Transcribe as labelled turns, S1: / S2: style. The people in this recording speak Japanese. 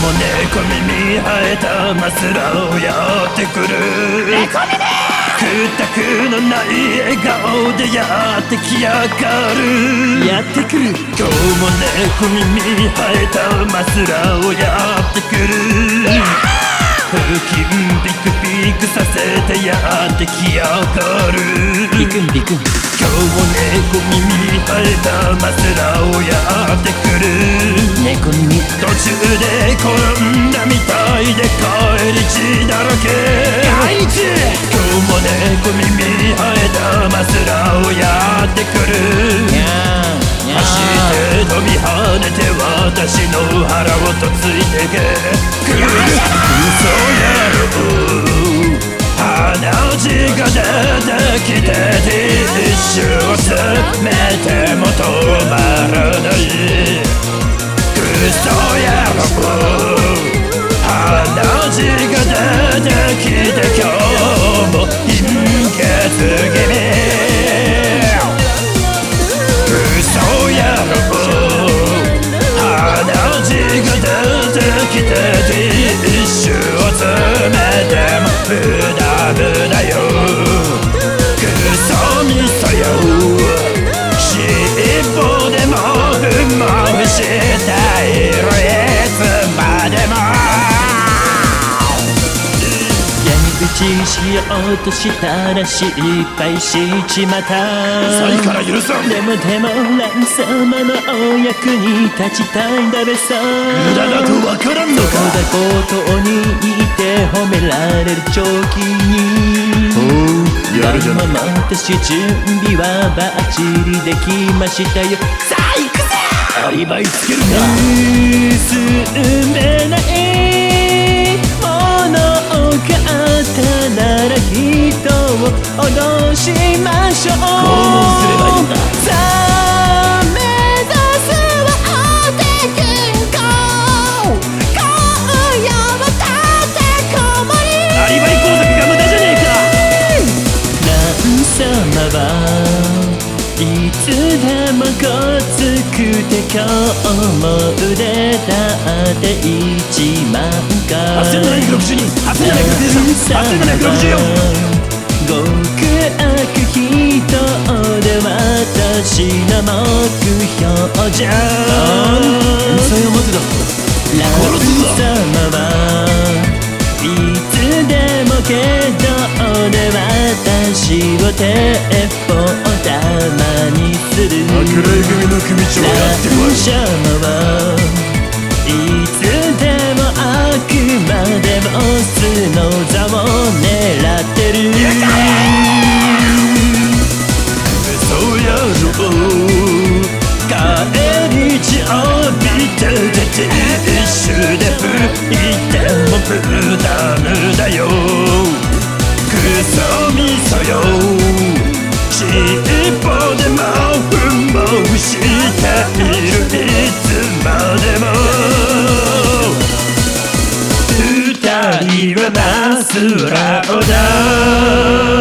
S1: も猫耳生えたマスラをやってくる。
S2: 猫耳
S1: くたくのない笑顔でやってきやがる。
S2: やってくる。
S1: 今日も猫耳生えたマスラをやってくる。腹筋ビクビクさせてやってきやがる。
S2: ビクンビクン。
S1: 今日も猫耳生えたマスラをやってくる。
S2: 猫耳
S1: 途中で転んだみたいで帰り血だらけ。
S2: 帰り血。
S1: 今日も猫耳生えたマスラをやってくる。走って飛び跳ねて私の腹をとついてくる。嘘やろ鼻血が出てきてティッシュを詰めても止まらない。嘘やろ鼻血が出てきて今日も貧血気味。嘘やろ鼻血が出てきてティッシュを詰めても無駄無駄よ。クソみそよ尻尾でもふんもしたいろいつまでも。
S2: 口しようとしたら失敗しちまった。
S1: 最から許さん。
S2: でもラン様のお役に立ちたいんだべさ。
S1: 無駄だとわからんのか。
S2: そうだことに言って褒められる長期に。
S1: やるじゃないか。
S2: 私準備はバッチリできましたよ。さあ行くぜ。
S1: アリバイつけるか。
S2: 盗めないものを買ったなら人を脅しましょう。
S1: 拷問すればいいんだ。
S2: さあ目指すはお手健康。今夜は立てこもり。
S1: アリバイ工作が無駄じゃねえか。
S2: ラン様はいつでもごつくて今日も腕だって1万回。
S1: 8762、8763、8764。
S2: 極悪非道で私の目標じゃ。
S1: そういうことだ。
S2: ラン様はいつでもけどで私を鉄砲玉にする。
S1: 桜井組の組長やってこい。
S2: ラン様はいつでもあくまでも素の座を狙ってる。
S1: 嘘やろ帰り血浴びててティッシュで拭いても無駄無駄よ。クソみそよ尻尾でもふんもしているいつまでも。二人はマスラオだ。